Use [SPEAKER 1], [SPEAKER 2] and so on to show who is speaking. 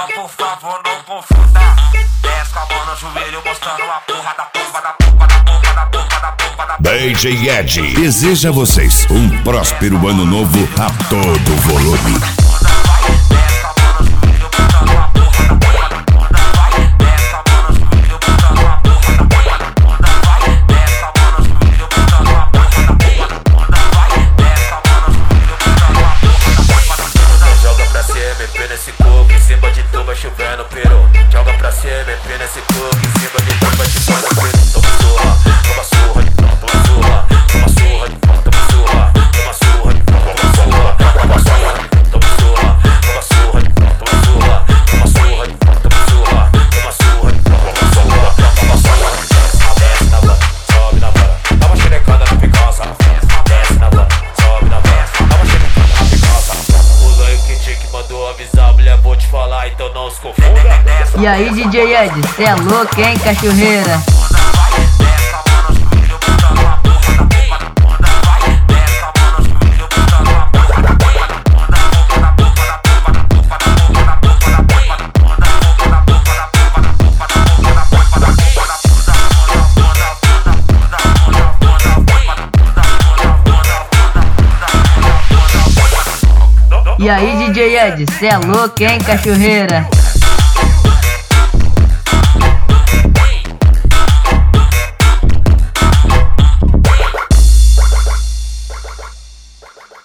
[SPEAKER 1] Não, por favor, não confunda. Desce com a mão no joelho, mostrando a porra da pomba, da pomba, da pomba, da pomba, da pomba, da pomba.
[SPEAKER 2] DJ Ed deseja a vocês um próspero ano novo a todo volume.
[SPEAKER 1] Nesse coco, em cima de tu vai chovendo peru. Joga pra cima, MP nesse coco, em cima de tu vai chovendo peru. Toma surra de pão, toma surra, toma surra de pão, toma surra, toma surra de pão, toma surra, toma surra, toma surra, toma surra de pão, toma surra, toma surra de pão, toma surra, toma surra de pão, toma surra, toma surra de pão. Desce na van, sobe na vara, dá uma xerecada na picança. Desce na van, sobe na vara, dá uma xerecada na picança. Pula aí que tinha que mandou avisar, mulher, vou te falar, então não se confunda.
[SPEAKER 3] E aí, DJ Ed, cê é louco, hein, cachorreira? E aí, DJ Ed, cê é louco, hein, cachorreira?